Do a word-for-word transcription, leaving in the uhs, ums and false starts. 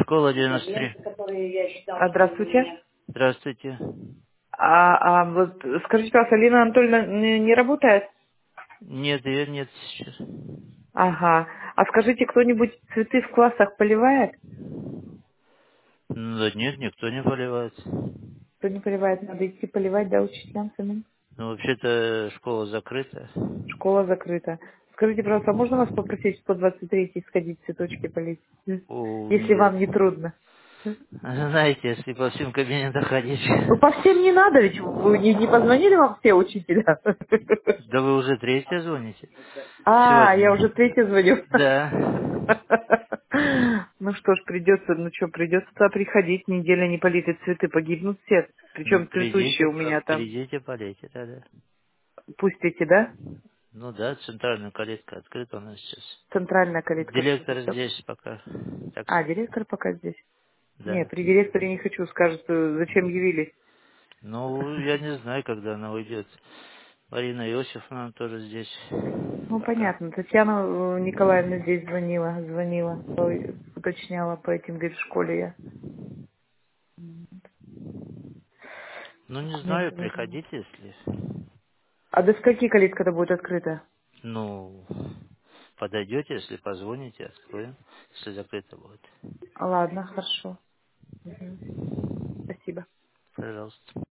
Школа девяносто три. А, Здравствуйте. Здравствуйте. А, а вот скажите, пожалуйста, Лина Анатольевна не, не работает? Нет, ее нет сейчас. Ага. А скажите, кто-нибудь цветы в классах поливает? Ну, да нет, никто не поливает. Кто не поливает, надо идти поливать, да, учителям самим. Ну, вообще-то школа закрыта. Школа закрыта. Скажите, пожалуйста, а можно вас попросить в сто двадцать три сходить цветочки полить? М? О, Если нет. вам не трудно. М? Знаете, если по всем кабинетам ходить. Ну, по всем не надо, ведь вы не, не позвонили вам все учителя? Да вы уже третье звоните. А, я уже Сегодня. третий звоню. Да. Ну что ж, придется, ну что, придется туда приходить, неделя не политые цветы погибнут все. Ну, Причем цветущие придите, у меня там. придите, полейте тогда. Пустите, да? Ну да, центральная калитка открыта у нас сейчас. Центральная калитка Директор открыта. здесь пока. Так А, что, директор пока здесь. Не, да. при директоре не хочу, скажут, э, зачем явились. Ну, я не знаю, когда она уйдет. Марина Иосифовна тоже здесь Ну, пока. понятно. Татьяна э, Николаевна здесь звонила, звонила, ой, уточняла по этим, говорит, в школе я. Ну, не Не знаю, звонила. приходите, если... А до скольки калитка-то будет открыта? Ну, подойдете, если позвоните, откроем, если закрыто будет. Ладно, хорошо. Мгм. Спасибо. Пожалуйста.